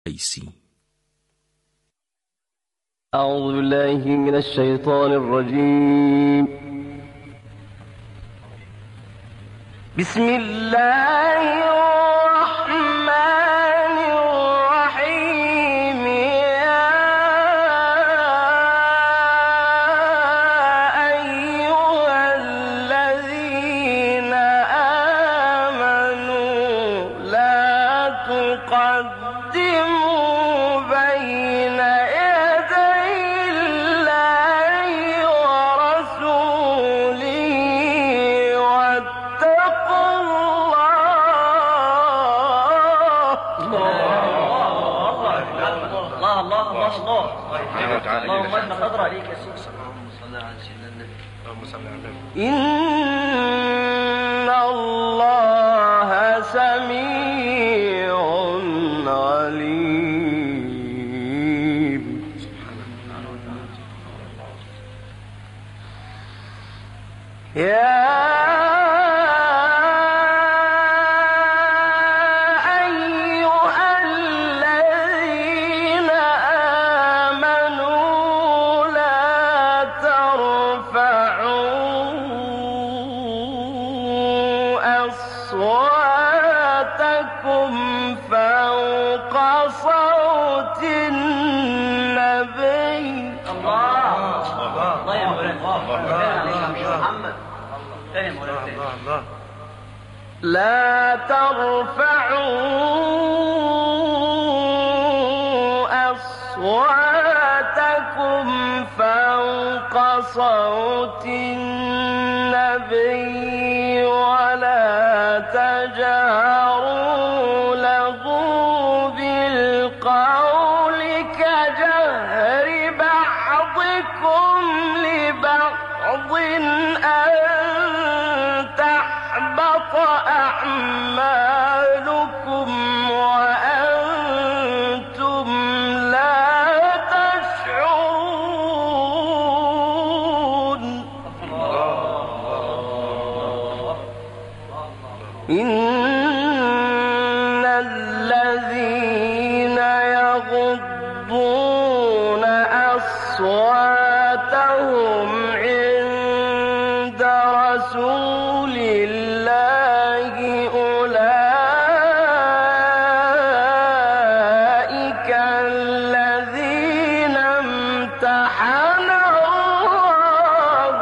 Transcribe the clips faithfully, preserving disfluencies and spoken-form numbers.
ليسي. أعوذ بالله من الشيطان الرجيم. بسم الله الرحمن الرحيم. يا أيها الذين آمنوا لا تقدموا بين يدي الله ورسوله واتقوا اللهم اجعل قدر عليك يا سيدي. اللهم صل على سيدنا النبي. اللهم صل على النبي. إن الله سميع عليم. يا أصواتكم فوق صوت النبي. الله الله يا مولانا محمد. لا ترفعوا أصواتكم فوق صوت النبي ولا تجهروا له بالقول كجهر بعضكم لبعض أن تحبط أعمالكم وأنتم لا تشعرون. إن الذين يغضون أصواتهم عند رسول الله أولئك الذين امتحن الله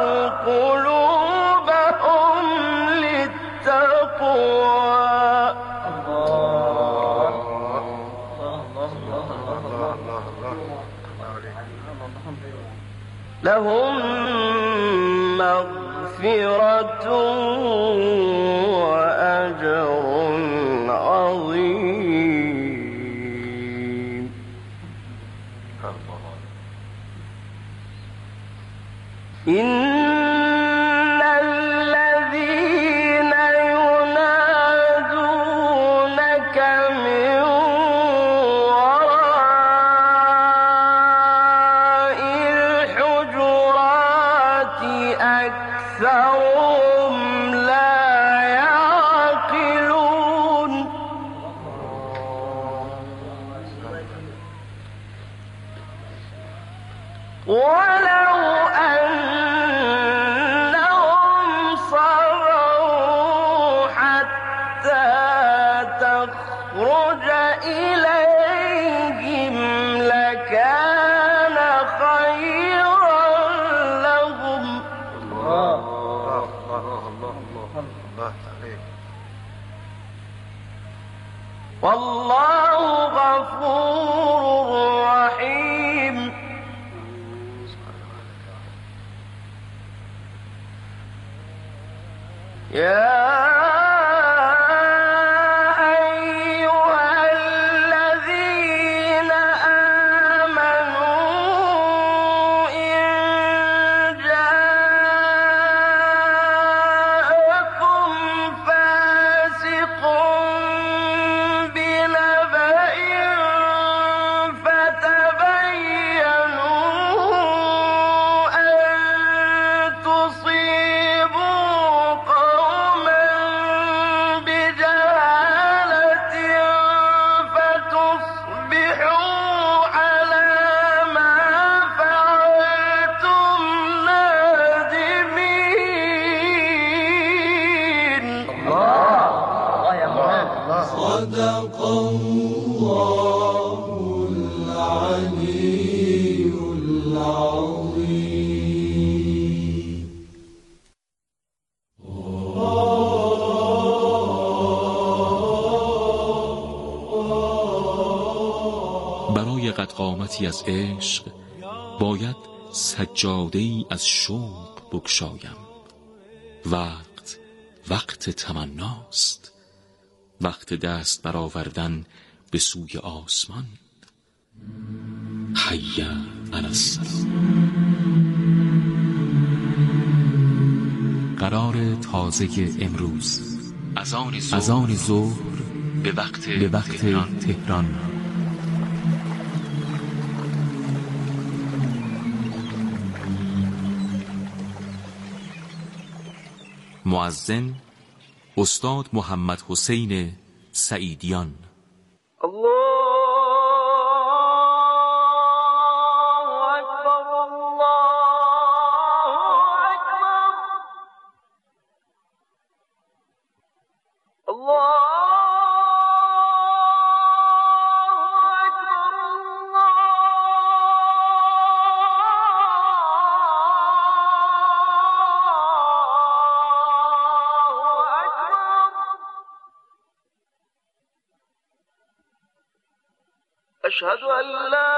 قلوبهم للتقوى. لهم مغفرة وأجر عظيم. إن الذين ينادونك من وراء الحجرات أكثرهم لا يعقلون. ولو أنهم صبروا حتى تخرج إليهم لكان خيرا لهم. والله غفور رحيم. يا أيها الذين آمنوا إن جاءكم فاسق بنبأ برای قدقامتی از عشق باید سجاده‌ای از شوق بگشایم. وقت وقت تمناست، وقت دست برآوردن به سوی آسمان. حی علی الصلاة. قرار تازه امروز از آن ظهر به وقت, به وقت تهران, تهران. مؤذن استاد محمد حسین سعیدیان. أشهد أن لا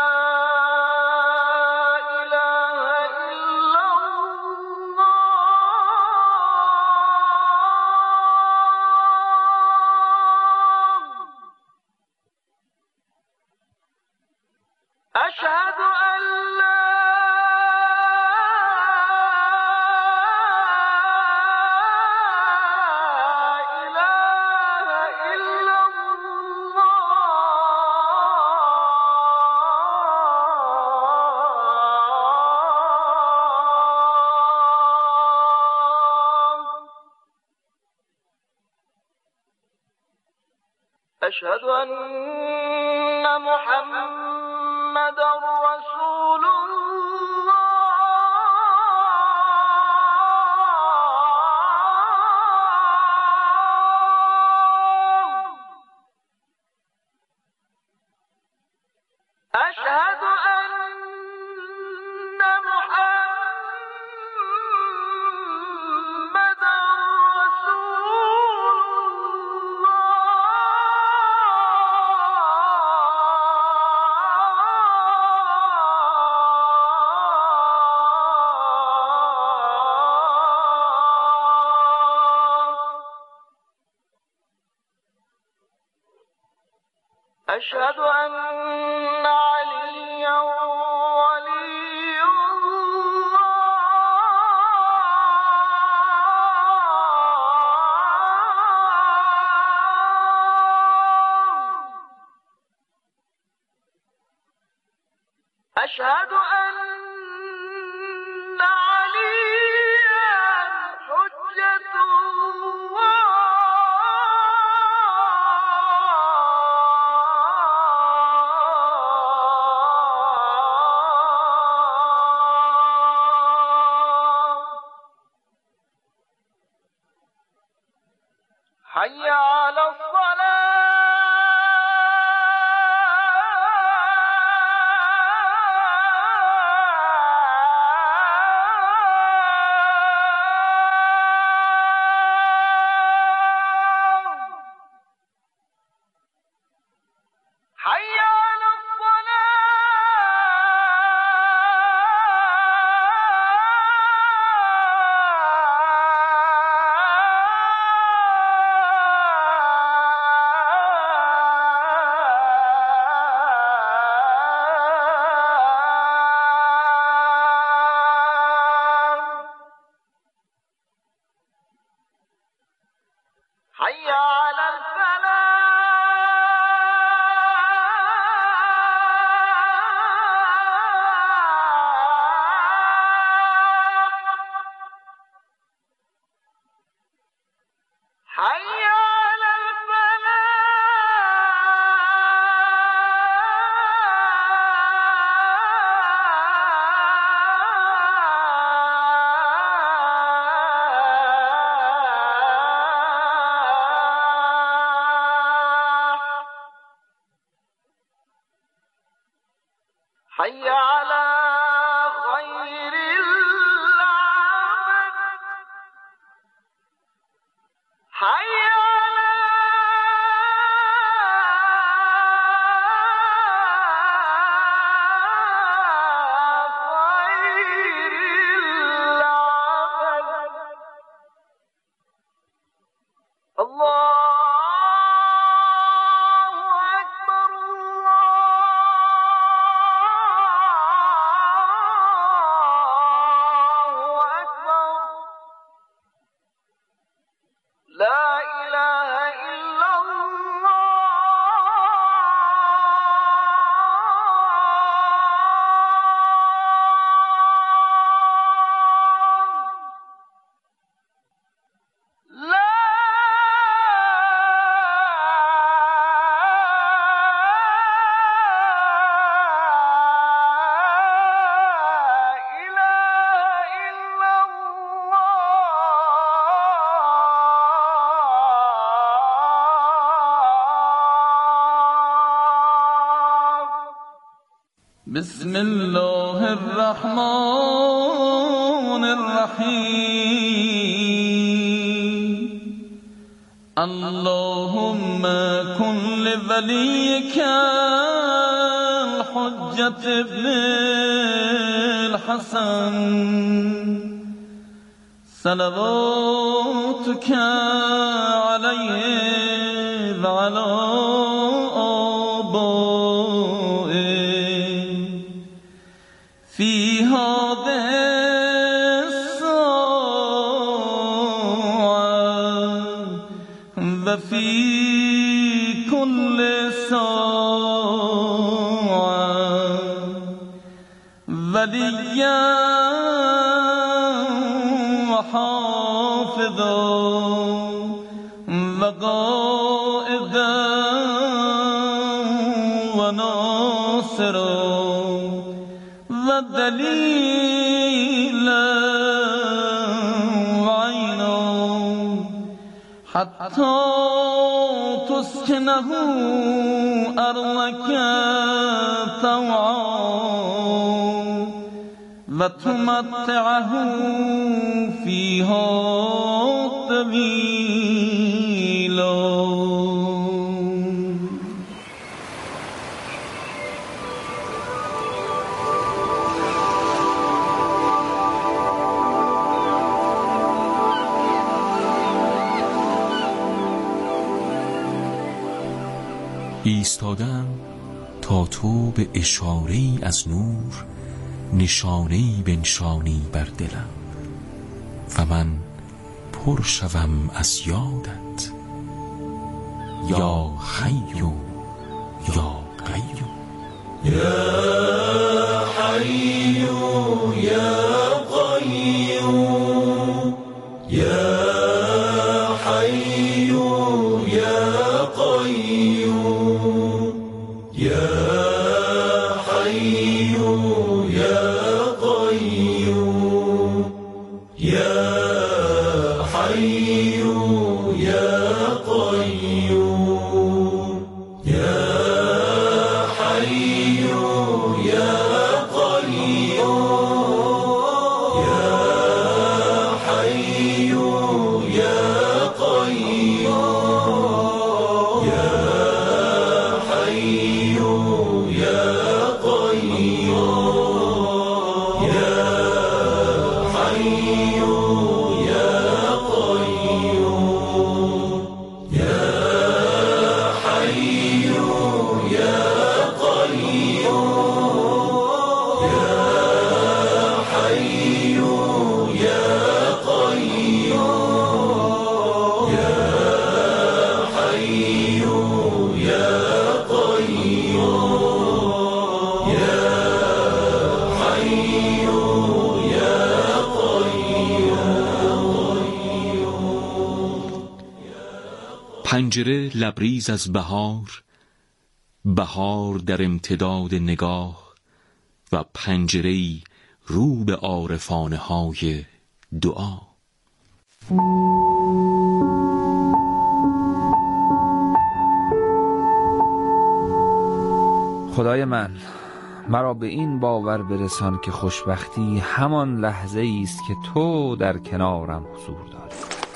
إله إلا الله أشهد أن لا أشهد أن محمدا رسول الله أشهد أن محمدا أشهد أن عليا ولي الله أشهد أن عليا حجة الله حي على حي على الفلاح حي على حي على خير العمل حي على بسم الله الرحمن الرحیم اللهم کن لولیک الحجة ابن الحسن صلواتك علیه و علی في هذه الساعة وفي كل ساعة وليا وحافظا وقائدا وناصرا دلیل عینا حتی تسکنه ارضک طوعا و تمتعه فیها طویلا. ایستادم تا تو به اشاره‌ای از نور نشانه‌ای بنشانی بر دلم و من پر شوم از یادت یا حی یا قیوم. یا حی یا قیوم یا حی یا قیوم یا حی یا قیوم یا حی یا قیوم یا حی یا قیوم یا حی یا قیوم یا حی یا قیوم یا حی یا قیوم یا حی یا قیوم یا حی یا قیوم یا حی یا قیوم یا حی یا قیوم. پنجره لبریز از بهار، بهار در امتداد نگاه و پنجره‌ای رو به عارفانه های دعا. خدای من، مرا به این باور برسان که خوشبختی همان لحظه ای است که تو در کنارم حضور داری.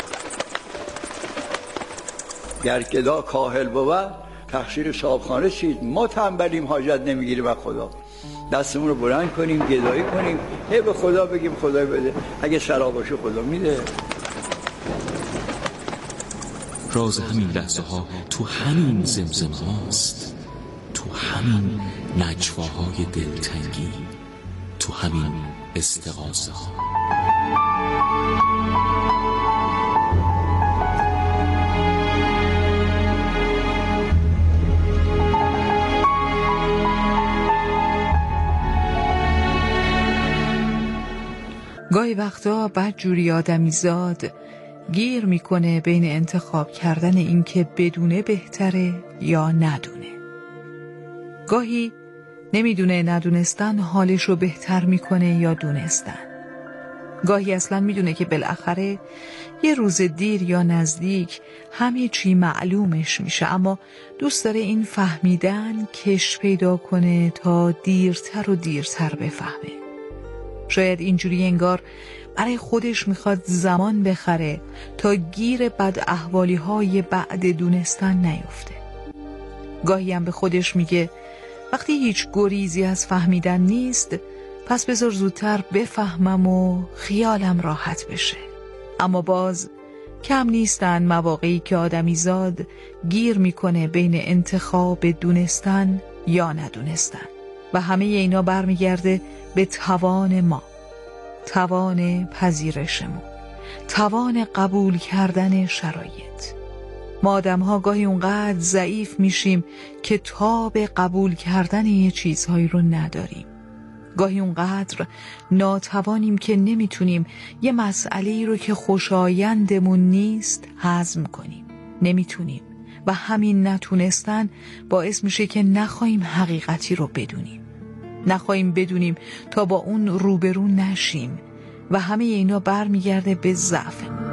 گر گدا کاهل بود تقصیر صاحبخانه چیست؟ ما تنبلیم حاجت نمیگیریم از خدا. دستمون رو بلند کنیم گدایی کنیم هی به خدا بگیم خدای بده، اگه شراب باشه خدا میده. راز همین لحظه ها تو همین زمزمه هاست، تو همین نجواهای دلتنگی، تو همین استغاثه ها. گاهی وقتا بدجوری آدمی زاد گیر میکنه بین انتخاب کردن این که بدونه بهتره یا ندونه. گاهی نمیدونه ندونستن حالش رو بهتر میکنه یا دونستن. گاهی اصلا میدونه که بالاخره یه روز دیر یا نزدیک همه چی معلومش میشه، اما دوست داره این فهمیدن کش پیدا کنه تا دیرتر و دیرتر بفهمه. شاید اینجوری انگار برای خودش میخواد زمان بخره تا گیر بد احوالی های بعد دونستن نیفته. گاهی هم به خودش میگه وقتی هیچ گریزی از فهمیدن نیست، پس بذار زودتر بفهمم و خیالم راحت بشه. اما باز کم نیستن مواقعی که آدمیزاد گیر میکنه بین انتخاب دونستن یا ندونستن و همه اینا برمیگرده به توان ما، توان پذیرشمون، توان قبول کردن شرایط. ما آدم‌ها گاهی اونقدر ضعیف میشیم که تاب قبول کردن یه چیزهایی رو نداریم. گاهی اونقدر ناتوانیم که نمیتونیم یه مسئله‌ای رو که خوشایندمون نیست هضم کنیم. نمیتونیم و همین نتونستن باعث میشه که نخواهیم حقیقتی رو بدونیم. نخواهیم بدونیم تا با اون روبرو نشیم و همه اینا برمیگرده به ضعفمون.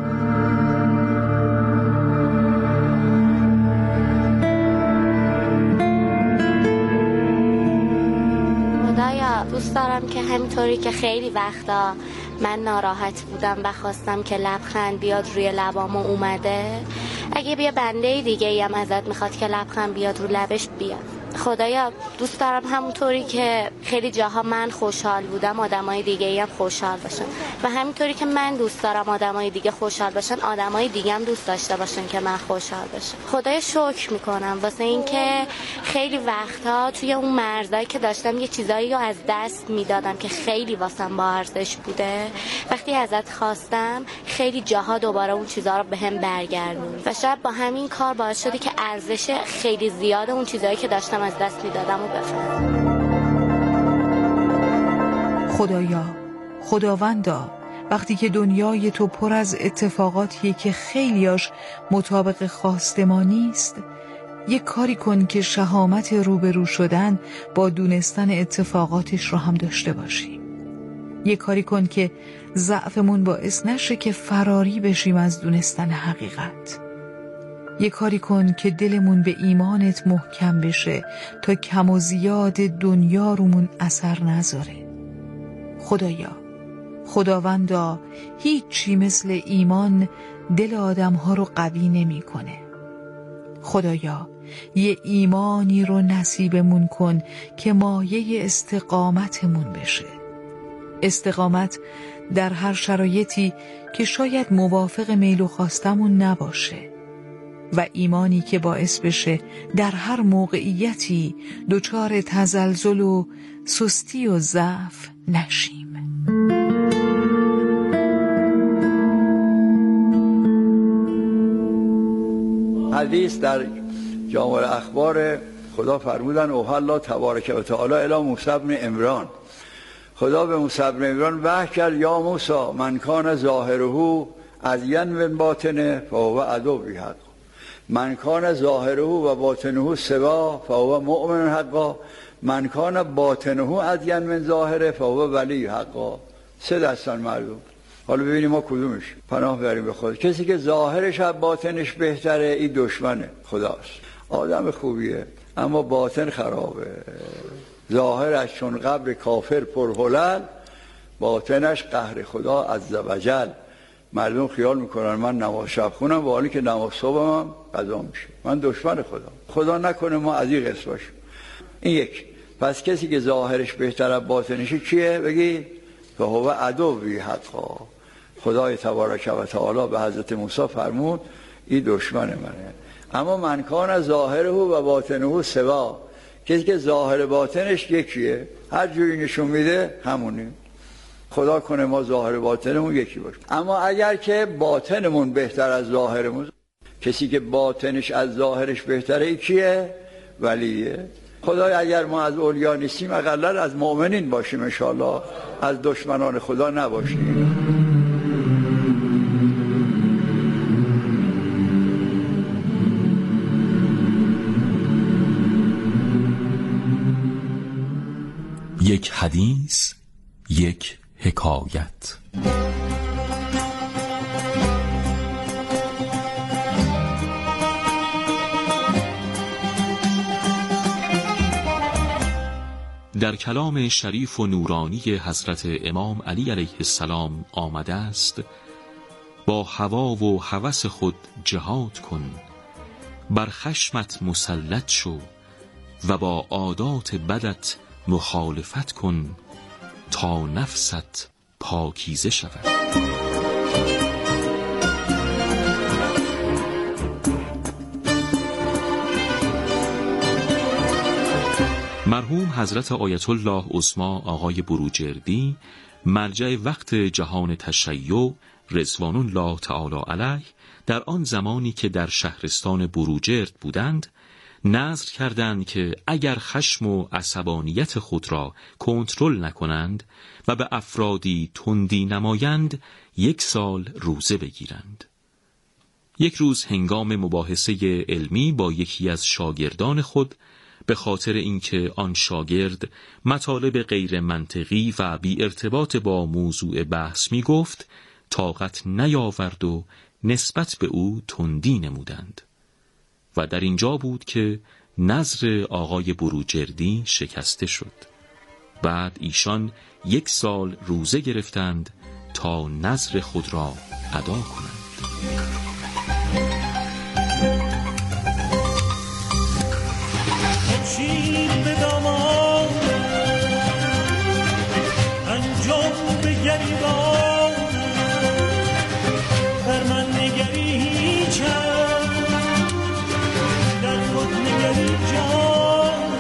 دوست دارم که همینطوری که خیلی وقتا من ناراحت بودم و خواستم که لبخند بیاد روی لبام و اومده، اگه بیا بنده دیگه ای هم ازت میخواد که لبخند بیاد رو لبش بیاد. خدایا دوست دارم همونطوری که خیلی جاها من خوشحال بودم آدمای دیگه ای هم خوشحال باشن و همینطوری که من دوست دارم آدمای دیگه خوشحال باشن، آدمای دیگه هم دوست داشته باشن که من خوشحال باشم. خدایا شکر میکنم واسه این که خیلی وقتا توی اون مرزایی که داشتم یه چیزایی رو از دست میدادم که خیلی واسم با ارزش بوده، وقتی ازت خواستم خیلی جاها دوباره اون چیزا رو بهم برگردون و شاید با همین کار باعث شده که ارزش خیلی زیاد اون چیزایی که داشتم از دست میدادم و بفهمم. خدایا، خداوندا، وقتی که دنیای تو پر از اتفاقاتیه که خیلیاش مطابق خواست ما نیست، یک کاری کن که شهامت روبرو شدن با دونستن اتفاقاتش رو هم داشته باشیم. یک کاری کن که ضعفمون باعث نشه که فراری بشیم از دونستن حقیقت. یک کاری کن که دلمون به ایمانت محکم بشه تا کم و زیاد دنیا رومون اثر نذاره. خدایا، خداوندا، هیچی مثل ایمان دل آدم‌ها رو قوی نمی‌کنه. خدایا، یه ایمانی رو نصیبمون کن که مایه استقامتمون بشه. استقامت در هر شرایطی که شاید موافق میل و خواستمون نباشه و ایمانی که باعث بشه در هر موقعیتی دچار تزلزل و سستی و ضعف نشیم. حدیث در جامع الاخبار خدا فرمودن اوحی الله تبارک و تعالی الی موسی بن عمران، خدا به موسی بن عمران وحی کرد یا موسی من کان ظاهره ازین من باطنه فهو عدوی حق، من کان ظاهره و باطنه سوا فهو مؤمن حقا، من کان باطنه ازین من ظاهره فهو ولی حقا. سه دستان مردم. حالا ببینیم ما کدومش پناه بریم به خدا. کسی که ظاهرش از باطنش بهتره این دشمنه خداست، آدم خوبیه اما باطن خرابه. ظاهرش چون قبر کافر پرهلل، باطنش قهر خدا عزوجل. مردم خیال میکنن من نماز شب خونم و حالی که نماز صبحم هم قضا میشه، من دشمن خدا. خدا نکنه ما از این قسم باشیم. این یک. پس کسی که ظاهرش بهتر از باطنش کیه؟ بگی فهو عدوی حقا. خدای تبارک و تعالی به حضرت موسی فرمود این دشمن منه. اما من کان ظاهره و باطنه سوا، کسی که ظاهر باطنش یکیه، هر جوری نشون میده همونه. خدا کنه ما ظاهر باطنمون یکی باشه. اما اگر که باطنمون بهتر از ظاهرمون، کسی که باطنش از ظاهرش بهتره ای کیه؟ ولیه. خدای اگر ما از اولیا نیستیم اقلا از مؤمنین باشیم انشاءالله، از دشمنان خدا نباشیم. یک حدیث، یک حکایت. در کلام شریف و نورانی حضرت امام علی علیه السلام آمده است: با هوا و هوس خود جهاد کن، بر خشمت مسلط شو و با عادات بدت مخالفت کن تا نفست پاکیزه شود. مرحوم حضرت آیت الله عظمی آقای بروجردی مرجع وقت جهان تشیع رضوان الله تعالی علیه در آن زمانی که در شهرستان بروجرد بودند نذر کردند که اگر خشم و عصبانیت خود را کنترل نکنند و به افرادی تندی نمایند یک سال روزه بگیرند. یک روز هنگام مباحثه علمی با یکی از شاگردان خود به خاطر اینکه آن شاگرد مطالب غیر منطقی و بی ارتباط با موضوع بحث می گفت طاقت نیاورد و نسبت به او تندی نمودند و در اینجا بود که نذر آقای بروجردی شکسته شد. بعد ایشان یک سال روزه گرفتند تا نذر خود را ادا کنند. شیر به دامان انجام به گریبان بر من نگری چند در خود نگری جان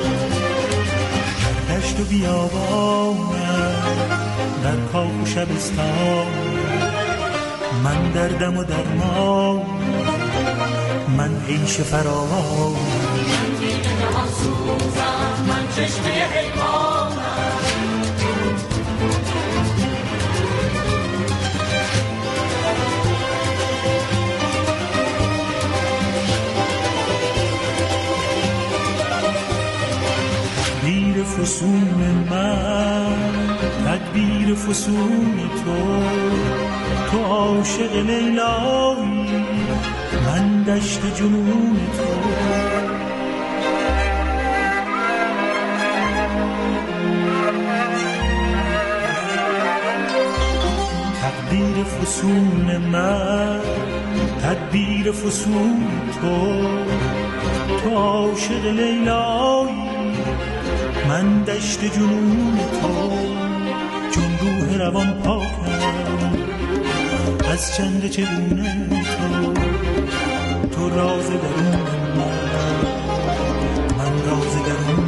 دشت و بیابان در کاخ و شبستان من دردم و درمان من عیش فراوان من چشمه حیوانم تدبیر فسون من تدبیر فسون تو تو عاشق لیلایی من دشت جنون تو تدبیر فسون من تدبیر فسون تو تو عاشق لیلایی من دشت جنون تو چون روح روان پاکم از چند چگونه تو تو راز درون من من راز درون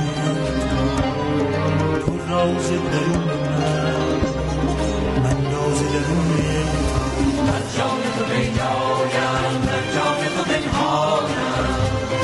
تو تو راز درون من من راز درون تو در جان تو بیدایم در جان تو بنهانم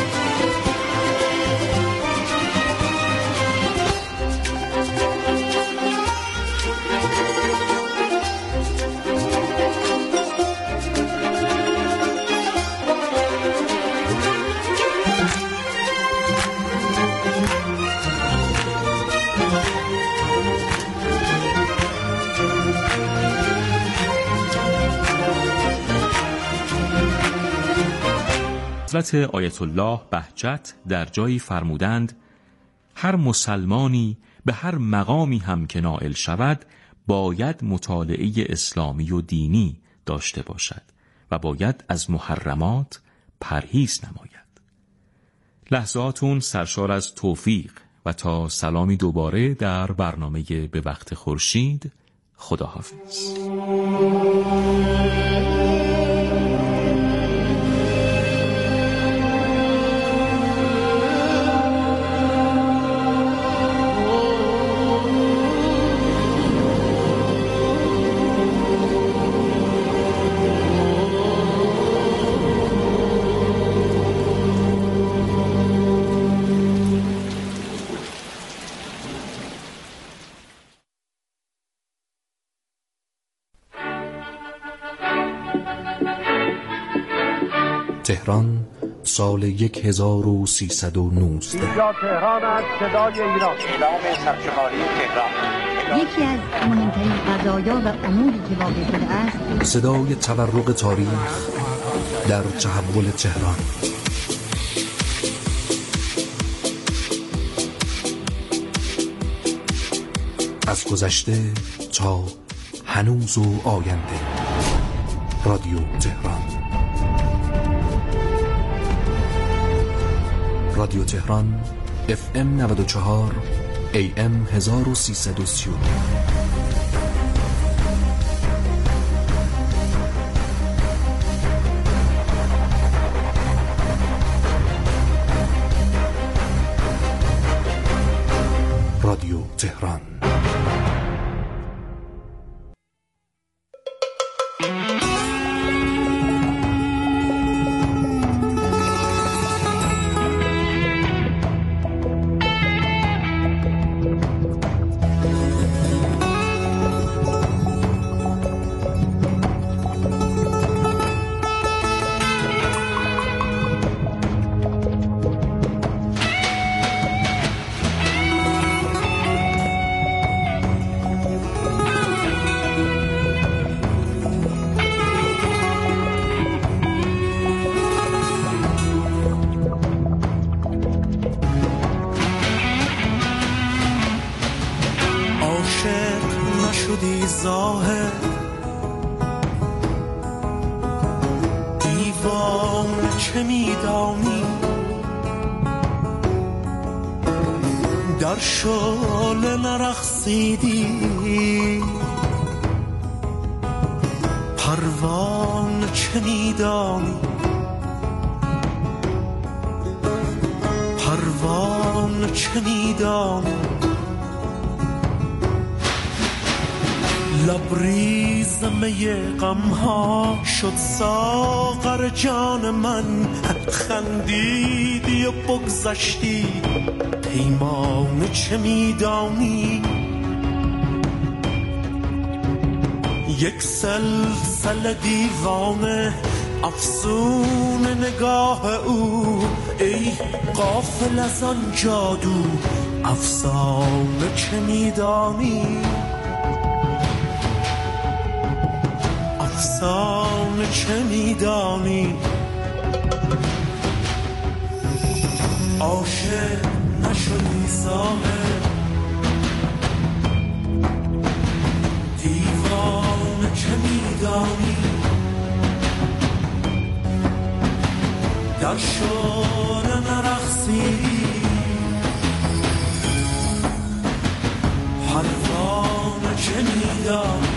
حضرت آیت الله بهجت در جایی فرمودند هر مسلمانی به هر مقامی هم که نائل شود باید مطالعه اسلامی و دینی داشته باشد و باید از محرمات پرهیز نماید. لحظاتون سرشار از توفیق و تا سلامی دوباره در برنامه به وقت خورشید. خداحافظ. تهران سال یک هزار و سیصد و نوزده. اینجا تهران است، صدای ایران. اعلام سرشماری تهران. یکی از مهمترین قضایا و اموری که واقع شده است صدای تورق تاریخ در تحول تهران. از گذشته تا هنوز و آینده. رادیو تهران. رادیو تهران اف ام نود و چهار ای ام هزار و سیصد و سی و دو. رادیو تهران. در شعله نرقصیدی، پروانه چه میدانی، پروانه چه میدانی، لبریز می غمها شد ساغر جان من، خندیدی و بگذشتی، پیمانه چه میدانی، یک سلسله دیوانه افسون نگاه او، ای غافل از آن جادو افسانه چه میدانی، افسانه چه میدانی، عاشق نشدی صاحب، دیوانه چه میدانی، در شعله نرقصیدی، پروانه چه میدانی.